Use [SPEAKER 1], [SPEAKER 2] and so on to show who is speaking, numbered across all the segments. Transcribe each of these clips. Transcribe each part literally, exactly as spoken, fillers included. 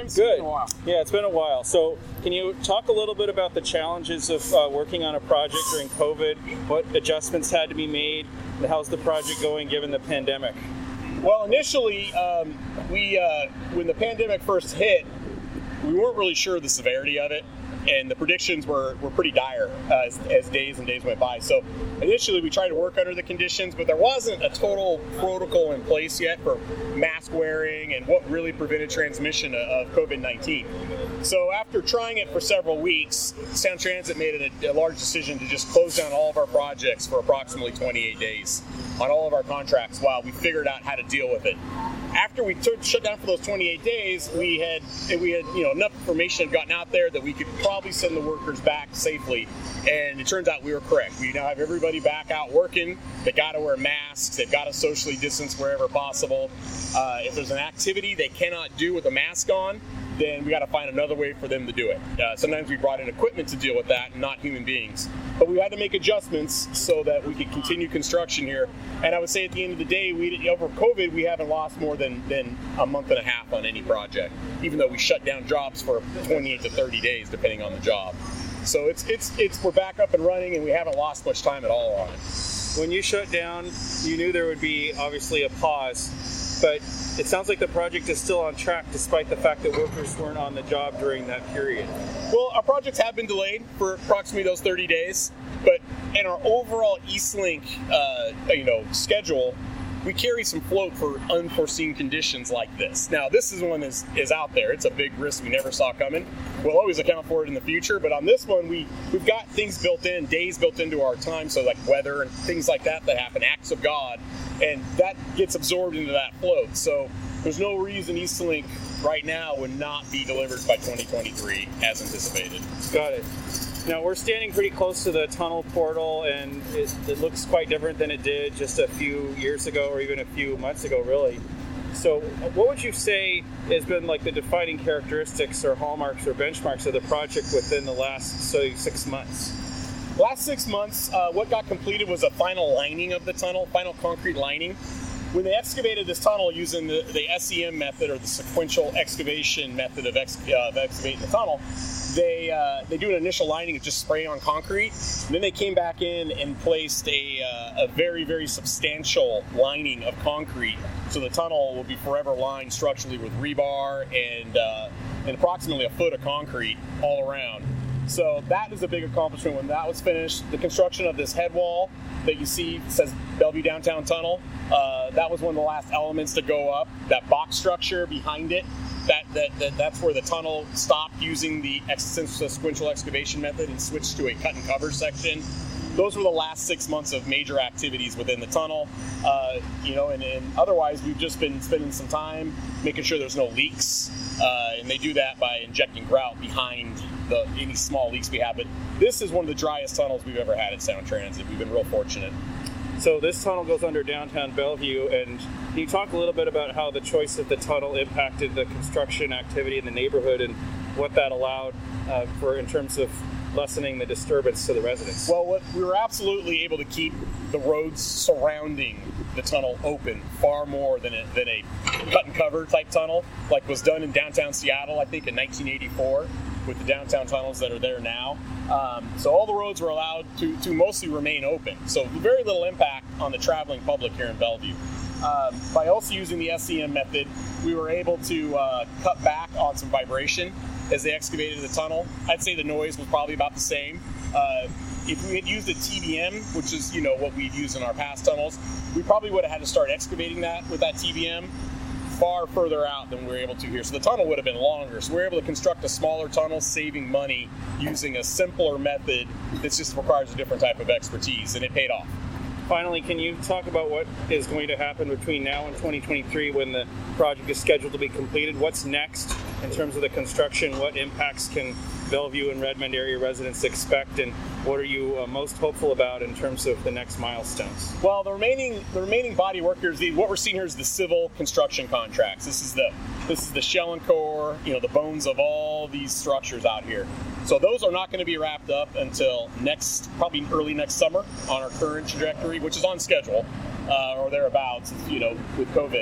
[SPEAKER 1] James?
[SPEAKER 2] Good.
[SPEAKER 1] It's been a while.
[SPEAKER 2] Yeah, it's been a while. So can you talk a little bit about the challenges of uh, working on a project during COVID? What adjustments had to be made? And how's the project going given the pandemic?
[SPEAKER 1] Well, initially, um, we uh, when the pandemic first hit, we weren't really sure of the severity of it, and the predictions were, were pretty dire uh, as, as days and days went by. So initially, we tried to work under the conditions, but there wasn't a total protocol in place yet for mask wearing and what really prevented transmission of COVID nineteen. So after trying it for several weeks, Sound Transit made a, a large decision to just close down all of our projects for approximately twenty-eight days on all of our contracts while we figured out how to deal with it. After we took, shut down for those twenty-eight days, we had we had you know enough information had gotten out there that we could probably send the workers back safely. And it turns out we were correct. We now have everybody back out working. They got to wear masks. They've got to socially distance wherever possible. Uh, if there's an activity they cannot do with a mask on, then we got to find another way for them to do it. Uh, sometimes we brought in equipment to deal with that, not human beings. But we had to make adjustments so that we could continue construction here. And I would say at the end of the day, we over COVID, we haven't lost more than, than a month and a half on any project, even though we shut down jobs for twenty-eight to thirty days, depending on the job. So it's it's it's we're back up and running, and we haven't lost much time at all on it.
[SPEAKER 2] When you shut down, you knew there would be obviously a pause, but it sounds like the project is still on track despite the fact that workers weren't on the job during that period.
[SPEAKER 1] Well, our projects have been delayed for approximately those thirty days, but in our overall Eastlink, uh, you know, schedule, we carry some float for unforeseen conditions like this. Now, this is one is is out there. It's a big risk we never saw coming. We'll always account for it in the future, but on this one, we, we've got things built in, days built into our time, so like weather and things like that that happen, acts of God, and that gets absorbed into that float. So there's no reason Eastlink right now would not be delivered by twenty twenty-three as anticipated.
[SPEAKER 2] Got it. Now, we're standing pretty close to the tunnel portal, and it, it looks quite different than it did just a few years ago or even a few months ago, really. So what would you say has been like the defining characteristics or hallmarks or benchmarks of the project within the last, say, six months?
[SPEAKER 1] Last six months, uh, what got completed was a final lining of the tunnel, final concrete lining. When they excavated this tunnel using the, the S E M method, or the sequential excavation method of, ex, uh, of excavating the tunnel, they uh, they do an initial lining of just spray on concrete. And then they came back in and placed a, uh, a very, very substantial lining of concrete. So the tunnel will be forever lined structurally with rebar and, uh, and approximately a foot of concrete all around. So that is a big accomplishment when that was finished. The construction of this head wall that you see says Bellevue Downtown Tunnel, uh, that was one of the last elements to go up. That box structure behind it, that, that, that that's where the tunnel stopped using the sequential excavation method and switched to a cut and cover section. Those were the last six months of major activities within the tunnel. Uh, you know, and, and otherwise we've just been spending some time making sure there's no leaks. Uh, and they do that by injecting grout behind the any small leaks we have. But this is one of the driest tunnels we've ever had at Sound Transit. We've been real fortunate.
[SPEAKER 2] So this tunnel goes under downtown Bellevue, and can you talk a little bit about how the choice of the tunnel impacted the construction activity in the neighborhood and what that allowed uh, for in terms of lessening the disturbance to the residents?
[SPEAKER 1] Well, what, we were absolutely able to keep the roads surrounding the tunnel open far more than a, than a cut and cover type tunnel like was done in downtown Seattle, I think in nineteen eighty-four with the downtown tunnels that are there now. Um, so all the roads were allowed to, to mostly remain open. So very little impact on the traveling public here in Bellevue. Um, by also using the S E M method, we were able to uh, cut back on some vibration as they excavated the tunnel. I'd say the noise was probably about the same. Uh, if we had used a T B M, which is you know what we'd use in our past tunnels, we probably would have had to start excavating that with that T B M far further out than we were able to here. So the tunnel would have been longer. So we were able to construct a smaller tunnel, saving money using a simpler method that just requires a different type of expertise, and it paid off.
[SPEAKER 2] Finally, can you talk about what is going to happen between now and twenty twenty-three when the project is scheduled to be completed? What's next in terms of the construction? What impacts can Bellevue and Redmond area residents expect, and what are you uh, most hopeful about in terms of the next milestones?
[SPEAKER 1] Well, the remaining the remaining body workers, the, what we're seeing here is the civil construction contracts. This is the this is the shell and core, you know, the bones of all these structures out here. So those are not going to be wrapped up until next, probably early next summer on our current trajectory, which is on schedule uh, or thereabouts, you know, with COVID.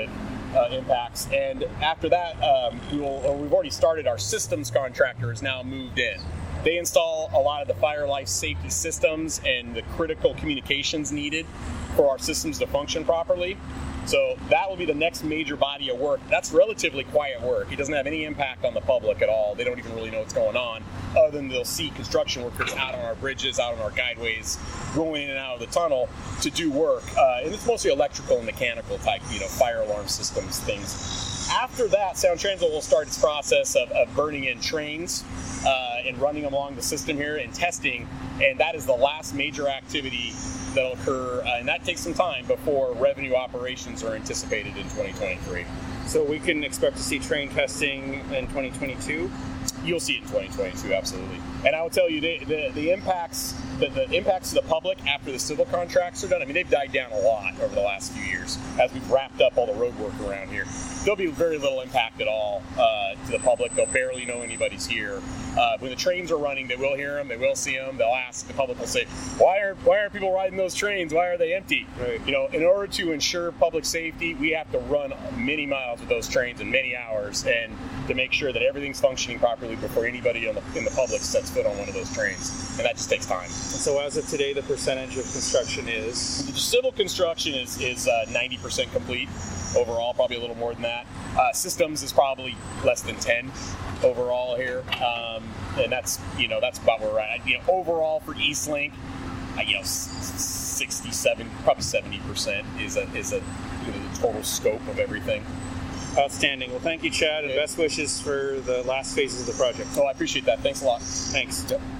[SPEAKER 1] uh, impacts. And after that, um, we will, or we've already started. Our systems contractor is now moved in. They install a lot of the fire life safety systems and the critical communications needed for our systems to function properly. So that will be the next major body of work. That's relatively quiet work. It doesn't have any impact on the public at all. They don't even really know what's going on, other than they'll see construction workers out on our bridges, out on our guideways, going in and out of the tunnel to do work. Uh, and it's mostly electrical and mechanical type, you know, fire alarm systems, things. After that, Sound Transit will start its process of, of burning in trains uh, and running along the system here and testing. And that is the last major activity that'll occur, uh, and that takes some time before revenue operations are anticipated in twenty twenty-three.
[SPEAKER 2] So we can expect to see train testing in twenty twenty-two?
[SPEAKER 1] You'll see it in twenty twenty-two, absolutely. And I will tell you, the, the, the impacts the, the impacts to the public after the civil contracts are done, I mean, they've died down a lot over the last few years as we've wrapped up all the road work around here. There'll be very little impact at all uh, to the public. They'll barely know anybody's here. Uh, when the trains are running, they will hear them, they will see them, they'll ask, the public will say, why are why are people riding those trains? Why are they empty?
[SPEAKER 2] Right.
[SPEAKER 1] You know, in order to ensure public safety, we have to run many miles with those trains in many hours, and to make sure that everything's functioning properly before anybody on the, in the public sets foot on one of those trains. And that just takes time.
[SPEAKER 2] And so as of today, the percentage of construction is?
[SPEAKER 1] The civil construction is, is uh, ninety percent complete overall, probably a little more than that. Uh, systems is probably less than ten overall here. Um, and that's, you know, that's about where we're at. You know, overall for Eastlink, uh, you know, sixty-seven, probably seventy percent is a, is a, you know, the total scope of everything.
[SPEAKER 2] Outstanding. Well, thank you, Chad, and best wishes for the last phases of the project.
[SPEAKER 1] Oh, I appreciate that. Thanks a lot.
[SPEAKER 2] Thanks.
[SPEAKER 1] Yep.